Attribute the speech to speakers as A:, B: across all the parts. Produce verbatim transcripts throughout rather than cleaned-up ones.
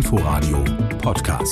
A: Inforadio Podcast.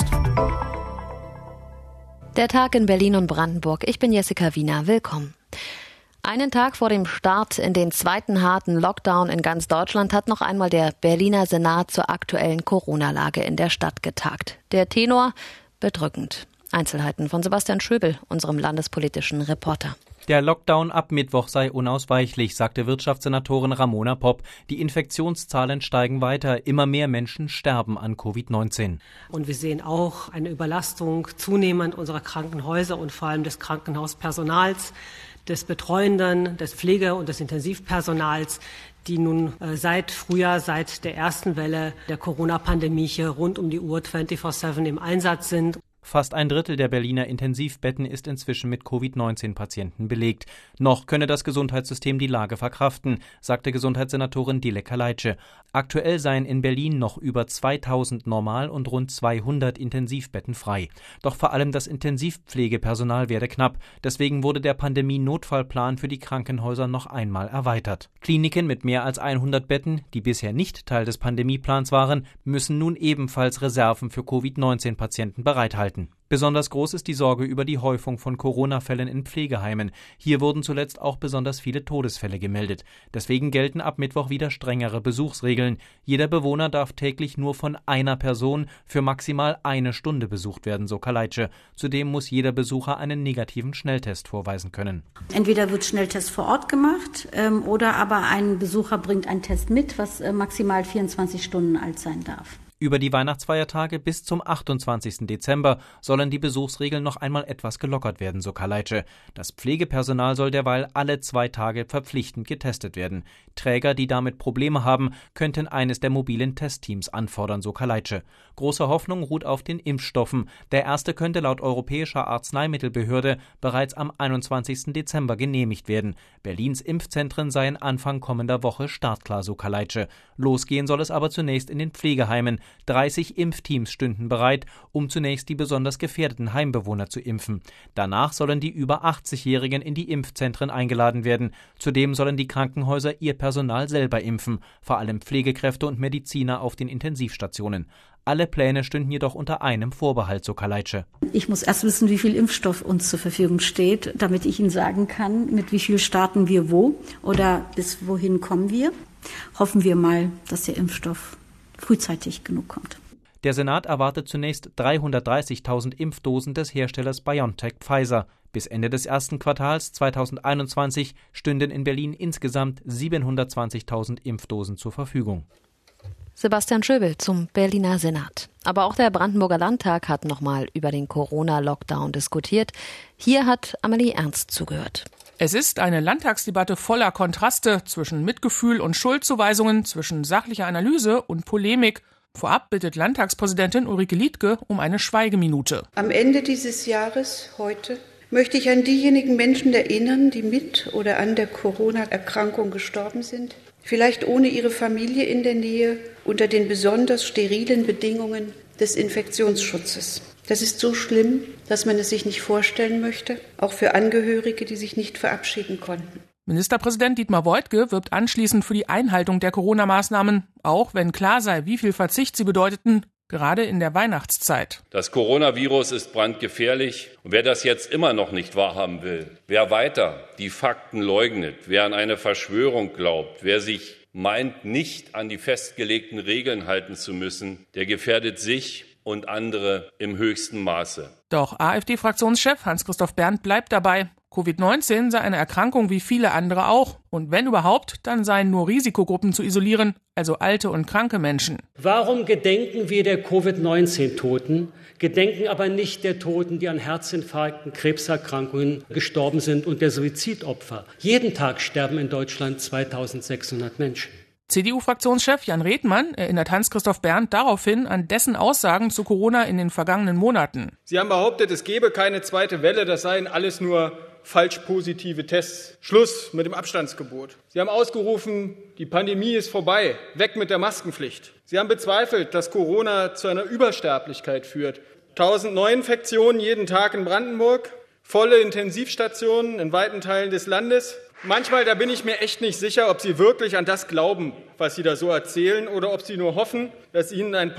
B: Der Tag in Berlin und Brandenburg. Ich bin Jessica Wiener. Willkommen. Einen Tag vor dem Start in den zweiten harten Lockdown in ganz Deutschland hat noch einmal der Berliner Senat zur aktuellen Corona-Lage in der Stadt getagt. Der Tenor bedrückend. Einzelheiten von Sebastian Schöbel, unserem landespolitischen Reporter.
C: Der Lockdown ab Mittwoch sei unausweichlich, sagte Wirtschaftssenatorin Ramona Popp. Die Infektionszahlen steigen weiter. Immer mehr Menschen sterben an Covid neunzehn.
D: Und wir sehen auch eine Überlastung zunehmend unserer Krankenhäuser und vor allem des Krankenhauspersonals, des Betreuenden, des Pflege- und des Intensivpersonals, die nun äh, seit Frühjahr, seit der ersten Welle der Corona-Pandemie hier rund um die Uhr vierundzwanzig sieben im Einsatz sind.
C: Fast ein Drittel der Berliner Intensivbetten ist inzwischen mit Covid neunzehn Patienten belegt. Noch könne das Gesundheitssystem die Lage verkraften, sagte Gesundheitssenatorin Dilek Kaleitsche. Aktuell seien in Berlin noch über zweitausend Normal- und rund zweihundert Intensivbetten frei. Doch vor allem das Intensivpflegepersonal werde knapp. Deswegen wurde der Pandemie-Notfallplan für die Krankenhäuser noch einmal erweitert. Kliniken mit mehr als hundert Betten, die bisher nicht Teil des Pandemieplans waren, müssen nun ebenfalls Reserven für Covid neunzehn Patienten bereithalten. Besonders groß ist die Sorge über die Häufung von Corona-Fällen in Pflegeheimen. Hier wurden zuletzt auch besonders viele Todesfälle gemeldet. Deswegen gelten ab Mittwoch wieder strengere Besuchsregeln. Jeder Bewohner darf täglich nur von einer Person für maximal eine Stunde besucht werden, so Kaleitsche. Zudem muss jeder Besucher einen negativen Schnelltest vorweisen können.
E: Entweder wird Schnelltest vor Ort gemacht ähm, oder aber ein Besucher bringt einen Test mit, was äh, maximal vierundzwanzig Stunden alt sein darf.
C: Über die Weihnachtsfeiertage bis zum achtundzwanzigsten Dezember sollen die Besuchsregeln noch einmal etwas gelockert werden, so Kaleitsche. Das Pflegepersonal soll derweil alle zwei Tage verpflichtend getestet werden. Träger, die damit Probleme haben, könnten eines der mobilen Testteams anfordern, so Kaleitsche. Große Hoffnung ruht auf den Impfstoffen. Der erste könnte laut Europäischer Arzneimittelbehörde bereits am einundzwanzigsten Dezember genehmigt werden. Berlins Impfzentren seien Anfang kommender Woche startklar, so Kaleitsche. Losgehen soll es aber zunächst in den Pflegeheimen. dreißig Impfteams stünden bereit, um zunächst die besonders gefährdeten Heimbewohner zu impfen. Danach sollen die über achtzigjährigen in die Impfzentren eingeladen werden. Zudem sollen die Krankenhäuser ihr Personal selber impfen, vor allem Pflegekräfte und Mediziner auf den Intensivstationen. Alle Pläne stünden jedoch unter einem Vorbehalt, so Kaleitsche.
E: Ich muss erst wissen, wie viel Impfstoff uns zur Verfügung steht, damit ich Ihnen sagen kann, mit wie viel starten wir wo oder bis wohin kommen wir. Hoffen wir mal, dass der Impfstoff frühzeitig genug kommt.
C: Der Senat erwartet zunächst dreihundertdreißigtausend Impfdosen des Herstellers BioNTech Pfizer. Bis Ende des ersten Quartals zweitausendeinundzwanzig stünden in Berlin insgesamt siebenhundertzwanzigtausend Impfdosen zur Verfügung.
B: Sebastian Schöbel zum Berliner Senat. Aber auch der Brandenburger Landtag hat nochmal über den Corona-Lockdown diskutiert. Hier hat Amelie Ernst zugehört.
F: Es ist eine Landtagsdebatte voller Kontraste zwischen Mitgefühl und Schuldzuweisungen, zwischen sachlicher Analyse und Polemik. Vorab bittet Landtagspräsidentin Ulrike Liedtke um eine Schweigeminute.
G: Am Ende dieses Jahres, heute, möchte ich an diejenigen Menschen erinnern, die mit oder an der Corona-Erkrankung gestorben sind. Vielleicht ohne ihre Familie in der Nähe, unter den besonders sterilen Bedingungen des Infektionsschutzes. Das ist so schlimm, dass man es sich nicht vorstellen möchte, auch für Angehörige, die sich nicht verabschieden konnten.
F: Ministerpräsident Dietmar Woidke wirbt anschließend für die Einhaltung der Corona-Maßnahmen, auch wenn klar sei, wie viel Verzicht sie bedeuteten, gerade in der Weihnachtszeit.
H: Das Coronavirus ist brandgefährlich. Und wer das jetzt immer noch nicht wahrhaben will, wer weiter die Fakten leugnet, wer an eine Verschwörung glaubt, wer sich meint, nicht an die festgelegten Regeln halten zu müssen, der gefährdet sich und andere im höchsten Maße.
F: Doch AfD-Fraktionschef Hans-Christoph Berndt bleibt dabei. Covid neunzehn sei eine Erkrankung wie viele andere auch. Und wenn überhaupt, dann seien nur Risikogruppen zu isolieren, also alte und kranke Menschen.
I: Warum gedenken wir der Covid neunzehn Toten, gedenken aber nicht der Toten, die an Herzinfarkten, Krebserkrankungen gestorben sind und der Suizidopfer? Jeden Tag sterben in Deutschland zweitausendsechshundert Menschen.
F: C D U-Fraktionschef Jan Redmann erinnert Hans-Christoph Berndt daraufhin an dessen Aussagen zu Corona in den vergangenen Monaten.
J: Sie haben behauptet, es gebe keine zweite Welle, das seien alles nur falsch positive Tests. Schluss mit dem Abstandsgebot. Sie haben ausgerufen, die Pandemie ist vorbei, weg mit der Maskenpflicht. Sie haben bezweifelt, dass Corona zu einer Übersterblichkeit führt. tausend Neuinfektionen jeden Tag in Brandenburg, volle Intensivstationen in weiten Teilen des Landes. Manchmal, da bin ich mir echt nicht sicher, ob Sie wirklich an das glauben, was Sie da so erzählen, oder ob Sie nur hoffen, dass Ihnen ein paar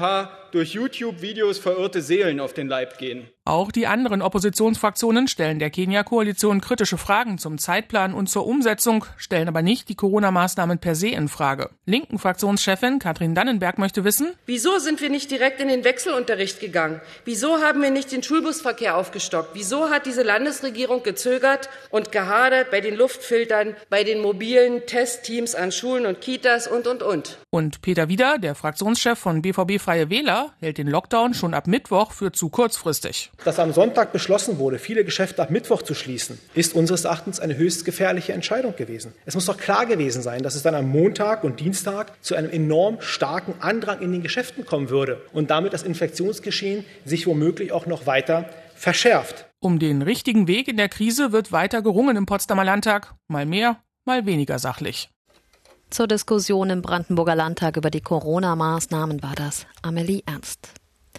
J: durch YouTube-Videos verirrte Seelen auf den Leib gehen.
F: Auch die anderen Oppositionsfraktionen stellen der Kenia-Koalition kritische Fragen zum Zeitplan und zur Umsetzung, stellen aber nicht die Corona-Maßnahmen per se in Frage. Linken Fraktionschefin Katrin Dannenberg möchte wissen:
K: Wieso sind wir nicht direkt in den Wechselunterricht gegangen? Wieso haben wir nicht den Schulbusverkehr aufgestockt? Wieso hat diese Landesregierung gezögert und gehadert bei den Luftfiltern, bei den mobilen Testteams an Schulen und Kitas und, und, und?
F: Und Peter Wieder, der Fraktionschef von B V B Freie Wähler, hält den Lockdown schon ab Mittwoch für zu kurzfristig.
L: Dass am Sonntag beschlossen wurde, viele Geschäfte ab Mittwoch zu schließen, ist unseres Erachtens eine höchst gefährliche Entscheidung gewesen. Es muss doch klar gewesen sein, dass es dann am Montag und Dienstag zu einem enorm starken Andrang in den Geschäften kommen würde und damit das Infektionsgeschehen sich womöglich auch noch weiter verschärft.
F: Um den richtigen Weg in der Krise wird weiter gerungen im Potsdamer Landtag. Mal mehr, mal weniger sachlich.
B: Zur Diskussion im Brandenburger Landtag über die Corona-Maßnahmen war das Amelie Ernst.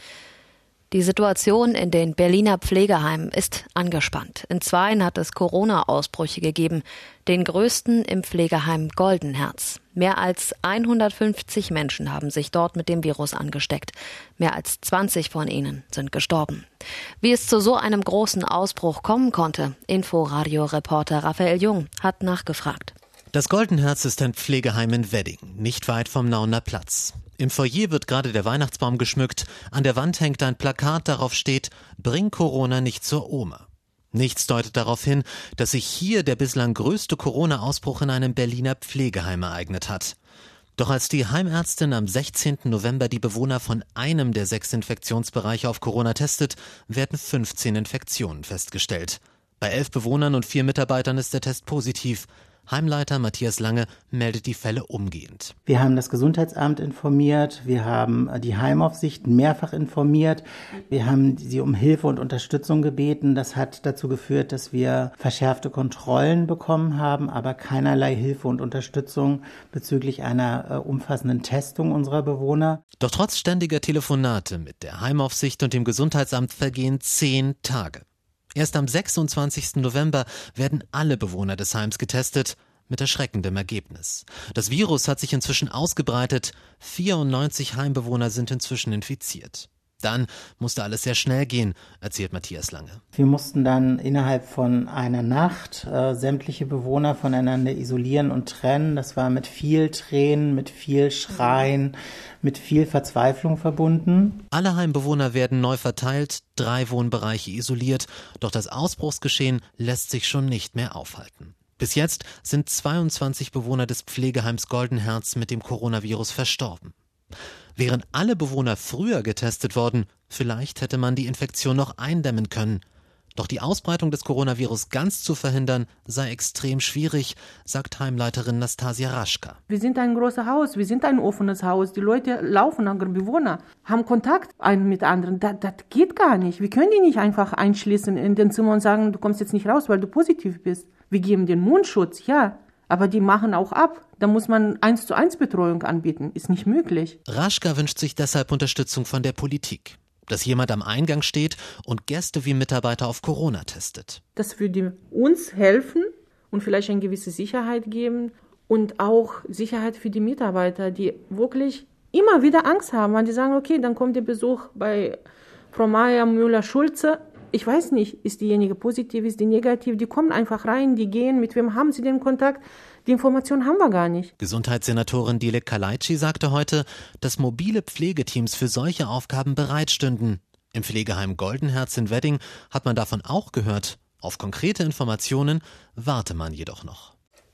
B: Die Situation in den Berliner Pflegeheimen ist angespannt. In zweien hat es Corona-Ausbrüche gegeben, den größten im Pflegeheim Goldenherz. Mehr als hundertfünfzig Menschen haben sich dort mit dem Virus angesteckt. Mehr als zwanzig von ihnen sind gestorben. Wie es zu so einem großen Ausbruch kommen konnte, Inforadio-Reporter Raphael Jung hat nachgefragt.
M: Das Goldenherz ist ein Pflegeheim in Wedding, nicht weit vom Nauener Platz. Im Foyer wird gerade der Weihnachtsbaum geschmückt. An der Wand hängt ein Plakat, darauf steht: Bring Corona nicht zur Oma. Nichts deutet darauf hin, dass sich hier der bislang größte Corona-Ausbruch in einem Berliner Pflegeheim ereignet hat. Doch als die Heimärztin am sechzehnten November die Bewohner von einem der sechs Infektionsbereiche auf Corona testet, werden fünfzehn Infektionen festgestellt. Bei elf Bewohnern und vier Mitarbeitern ist der Test positiv. Heimleiter Matthias Lange meldet die Fälle umgehend.
N: Wir haben das Gesundheitsamt informiert, wir haben die Heimaufsicht mehrfach informiert, wir haben sie um Hilfe und Unterstützung gebeten. Das hat dazu geführt, dass wir verschärfte Kontrollen bekommen haben, aber keinerlei Hilfe und Unterstützung bezüglich einer äh, umfassenden Testung unserer Bewohner.
M: Doch trotz ständiger Telefonate mit der Heimaufsicht und dem Gesundheitsamt vergehen zehn Tage. Erst am sechsundzwanzigsten November werden alle Bewohner des Heims getestet, mit erschreckendem Ergebnis. Das Virus hat sich inzwischen ausgebreitet, vierundneunzig Heimbewohner sind inzwischen infiziert. Dann musste alles sehr schnell gehen, erzählt Matthias Lange.
N: Wir mussten dann innerhalb von einer Nacht äh, sämtliche Bewohner voneinander isolieren und trennen. Das war mit viel Tränen, mit viel Schreien, mit viel Verzweiflung verbunden.
M: Alle Heimbewohner werden neu verteilt, drei Wohnbereiche isoliert. Doch das Ausbruchsgeschehen lässt sich schon nicht mehr aufhalten. Bis jetzt sind zweiundzwanzig Bewohner des Pflegeheims Goldenherz mit dem Coronavirus verstorben. Wären alle Bewohner früher getestet worden, vielleicht hätte man die Infektion noch eindämmen können. Doch die Ausbreitung des Coronavirus ganz zu verhindern, sei extrem schwierig, sagt Heimleiterin Nastasia Raschka.
O: Wir sind ein großes Haus, wir sind ein offenes Haus. Die Leute laufen, andere Bewohner, haben Kontakt einen mit anderen. Das, das geht gar nicht. Wir können die nicht einfach einschließen in den Zimmer und sagen, du kommst jetzt nicht raus, weil du positiv bist. Wir geben den Mundschutz, ja. Aber die machen auch ab. Da muss man eins zu eins Betreuung anbieten. Ist nicht möglich.
M: Raschka wünscht sich deshalb Unterstützung von der Politik. Dass jemand am Eingang steht und Gäste wie Mitarbeiter auf Corona testet.
O: Das würde uns helfen und vielleicht eine gewisse Sicherheit geben. Und auch Sicherheit für die Mitarbeiter, die wirklich immer wieder Angst haben. Weil die sagen, okay, dann kommt der Besuch bei Frau Meier, Müller, Schulze. Ich weiß nicht, ist diejenige positiv, ist die negativ, die kommen einfach rein, die gehen, mit wem haben sie den Kontakt? Die Information haben wir gar nicht.
M: Gesundheitssenatorin Dilek Kalaitschi sagte heute, dass mobile Pflegeteams für solche Aufgaben bereitstünden. Im Pflegeheim Goldenherz in Wedding hat man davon auch gehört. Auf konkrete Informationen warte man jedoch noch.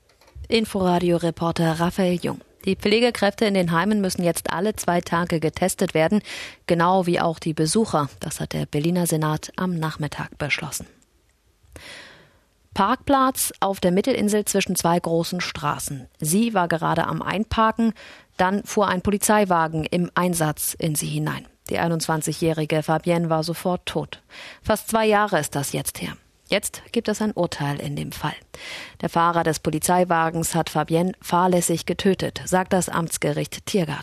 B: Inforadio-Reporter Raphael Jung. Die Pflegekräfte in den Heimen müssen jetzt alle zwei Tage getestet werden, genau wie auch die Besucher. Das hat der Berliner Senat am Nachmittag beschlossen. Parkplatz auf der Mittelinsel zwischen zwei großen Straßen. Sie war gerade am Einparken, dann fuhr ein Polizeiwagen im Einsatz in sie hinein. Die einundzwanzigjährige Fabienne war sofort tot. Fast zwei Jahre ist das jetzt her. Jetzt gibt es ein Urteil in dem Fall. Der Fahrer des Polizeiwagens hat Fabienne fahrlässig getötet, sagt das Amtsgericht Tiergarten.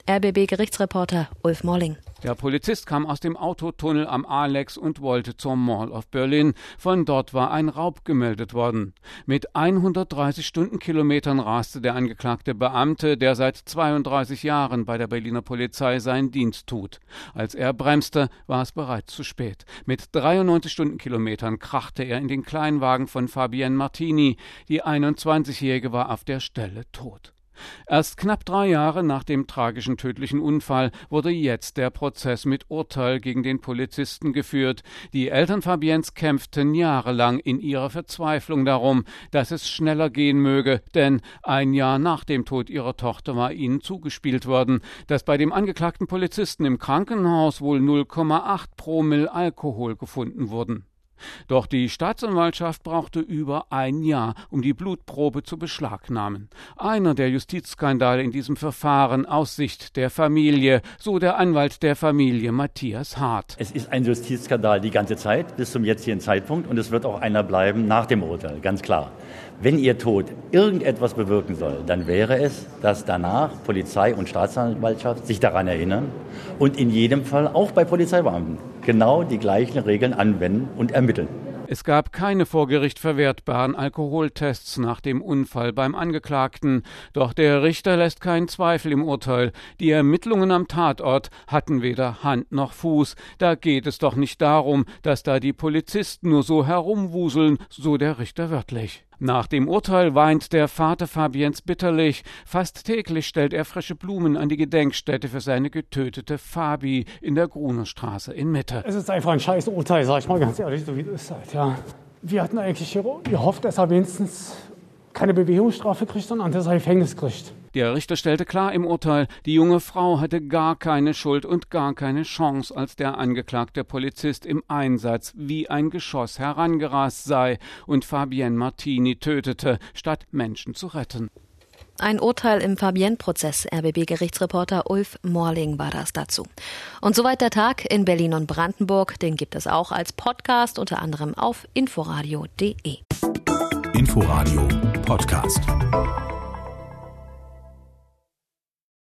B: R B B-Gerichtsreporter Ulf Morling.
P: Der Polizist kam aus dem Autotunnel am Alex und wollte zur Mall of Berlin. Von dort war ein Raub gemeldet worden. Mit hundertdreißig Stundenkilometern raste der angeklagte Beamte, der seit zweiunddreißig Jahren bei der Berliner Polizei seinen Dienst tut. Als er bremste, war es bereits zu spät. Mit dreiundneunzig Stundenkilometern krachte er in den Kleinwagen von Fabienne Martini. Die einundzwanzigjährige war auf der Stelle tot. Erst knapp drei Jahre nach dem tragischen tödlichen Unfall wurde jetzt der Prozess mit Urteil gegen den Polizisten geführt. Die Eltern Fabiennes kämpften jahrelang in ihrer Verzweiflung darum, dass es schneller gehen möge, denn ein Jahr nach dem Tod ihrer Tochter war ihnen zugespielt worden, dass bei dem angeklagten Polizisten im Krankenhaus wohl null Komma acht Promille Alkohol gefunden wurden. Doch die Staatsanwaltschaft brauchte über ein Jahr, um die Blutprobe zu beschlagnahmen. Einer der Justizskandale in diesem Verfahren aus Sicht der Familie, so der Anwalt der Familie Matthias Hart.
Q: Es ist ein Justizskandal die ganze Zeit bis zum jetzigen Zeitpunkt und es wird auch einer bleiben nach dem Urteil, ganz klar. Wenn ihr Tod irgendetwas bewirken soll, dann wäre es, dass danach Polizei und Staatsanwaltschaft sich daran erinnern und in jedem Fall auch bei Polizeibeamten genau die gleichen Regeln anwenden und ermitteln.
P: Es gab keine vor Gericht verwertbaren Alkoholtests nach dem Unfall beim Angeklagten. Doch der Richter lässt keinen Zweifel im Urteil. Die Ermittlungen am Tatort hatten weder Hand noch Fuß. Da geht es doch nicht darum, dass da die Polizisten nur so herumwuseln, so der Richter wörtlich. Nach dem Urteil weint der Vater Fabiennes bitterlich. Fast täglich stellt er frische Blumen an die Gedenkstätte für seine getötete Fabi in der Grunerstraße in Mitte.
R: Es ist einfach ein scheiß Urteil, sag ich mal ganz ehrlich, so wie es ist halt, ja. Wir hatten eigentlich gehofft, dass er wenigstens keine Bewährungsstrafe kriegt, sondern dass er Gefängnis kriegt.
P: Der Richter stellte klar im Urteil, die junge Frau hatte gar keine Schuld und gar keine Chance, als der angeklagte Polizist im Einsatz wie ein Geschoss herangerast sei und Fabienne Martini tötete, statt Menschen zu retten.
B: Ein Urteil im Fabienne-Prozess. R B B-Gerichtsreporter Ulf Morling war das dazu. Und soweit der Tag in Berlin und Brandenburg. Den gibt es auch als Podcast, unter anderem auf inforadio punkt de.
A: Inforadio Podcast.